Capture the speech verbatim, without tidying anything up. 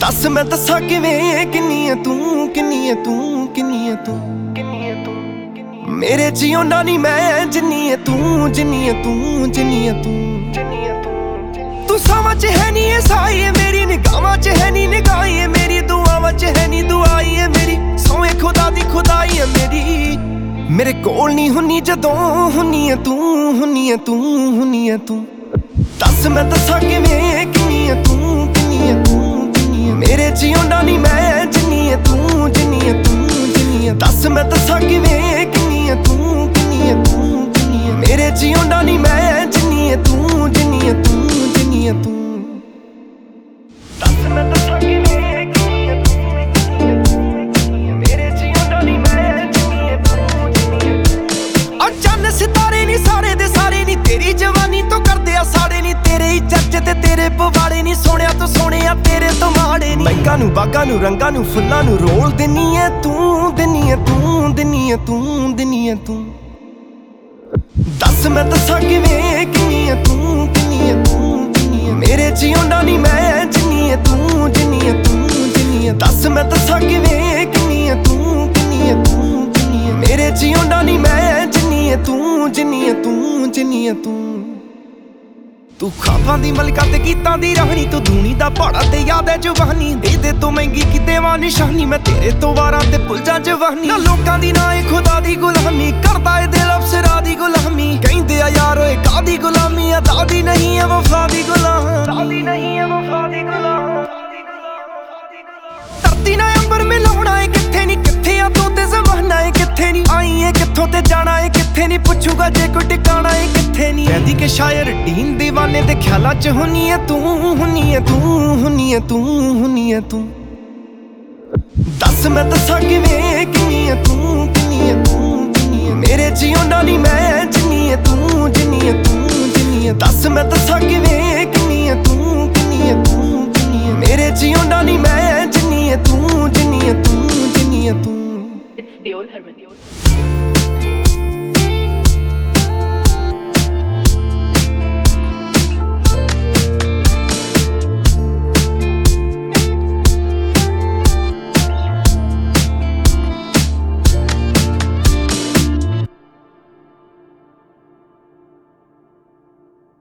दस मैं दसा किवें किन्नी है तू किन्नी है तू किन्नी है तू किन्नी है तू मेरे जियो नानी मैं जिन्नी है तू जिन्नी है तू जिन्नी है तू तू सावां च है नी साई है मेरी निगाहां च है नी निगाही है मेरी दुआवां च है नी दुआई है मेरी सोए खुदा दी खुदाई है मेरी मेरे कोल नी हुन्नी जदों हुन्नी है तू हुन्नी है तू हुन्नी है तू दस मैं दसा किवें किन्नी है तू किन्नी है तू मेरे जियो नानी मैं जिन्नी है तू जिन्नी है तू जिन्नी है दस मैं दसा किवें किन्नी है तू किन्नी है तू किन्नी है मेरे जियो नानी मैं जिन्नी है तू जिन्नी है तू जिन्नी है तू दस मैं दसा किवें किन्नी है तू किन्नी है मेरे जियो नानी मैं जिन्नी है तू जिन्नी है तू और चन्न सितारे नी सारे दे सारे नी तेरी जवानी तो करदे आ साड़े नी तेरे ही चर्चे ते तेरे पवाड़े नी सोहणिया तो सोहणिया तेरे तो माड़े नी बैंकां नू बागां नू रंगां नू फुल्लां नू रोल दिन्नी है तू दिन्नी है तू दिन्नी है तू दिन्नी है तू दस मैं दसा किवें किन्नी है तू किन्नी है तू किन्नी है मेरे जियो नानी मैं जिन्नी है तू जिन्नी है तू जिन्नी है दस मैं दसा किवें किन्नी है तू किन्नी है तू किन्नी है मेरे जियो नानी मैं जिन्नी है तू जिन्नी है तू जिन्नी है तू तू खाबां दी मलका ते गीतां दी राहनी तू धूनी दा पहाड़ा ते याद है जवानी दे दे तो महंगी की देवां निशानी मैं तेरे तो वारां ते भुल जा जवानी ना लोकां दी ना ए खुदा दी गुलामी करदा ए दिल अफसरां दी गुलामी कहंदे आ यार ओए कादी गुलामी अदा दी नहीं है वफा दी गुलाम दादी नहीं है वफा दी गुलाम धरती ना अंबर मिलाउणा ए किथे नी किथे आ तू ते ज़माना ए किथे नी आई ए किथों ते जाना ए किथे नी पुछूगा जे कोई ठिकाना ए किथे नी कहदी के शायर डीन दीवाने दे ख्यालां च हुन्नी है तू हुन्नी है तू हुन्नी है तू हुन्नी है तू दस मैं दसा किवें किन्नी है तू किन्नी है तू किन्नी है मेरे जियो नानी मैं जिन्नी है तू जिन्नी है तू जिन्नी है दस मैं दसा किवें किन्नी है तू किन्नी है तू किन्नी है मेरे जियो नानी मैं